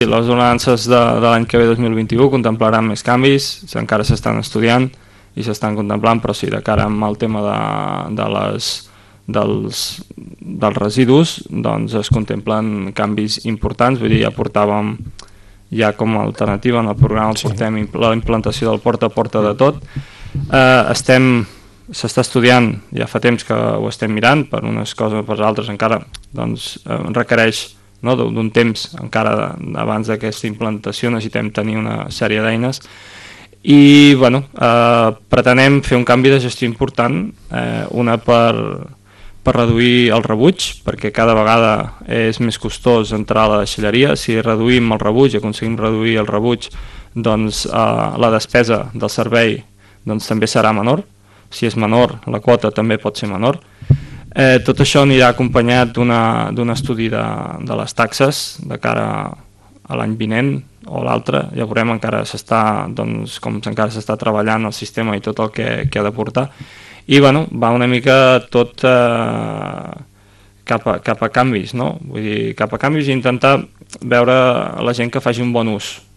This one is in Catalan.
Les ordenances de l'any que ve 2021 contemplaran més canvis, encara s'estan estudiant i s'estan contemplant, però sí, de cara al tema dels residus, doncs es contemplen canvis importants. Vull dir, ja portàvem com a alternativa en el programa, portem la implantació del porta a porta de tot. S'està estudiant, ja fa temps que ho estem mirant, per unes coses o per altres encara requereix d'un temps encara abans d'aquesta implantació. Necessitem tenir una sèrie d'eines i pretenem fer un canvi de gestió important, una per reduir el rebuig, perquè cada vegada és més costós entrar a la deixalleria. Si reduïm el rebuig, aconseguim reduir el rebuig, doncs la despesa del servei també serà menor. Si és menor, la quota també pot ser menor. Tot això anirà acompanyat d'un estudi de les taxes de cara a l'any vinent o l'altre. Ja veurem, encara encara s'està treballant el sistema i tot el que ha de portar. I va una mica tot cap a canvis, no? Vull dir, cap a canvis i intentar veure la gent que faci un bon ús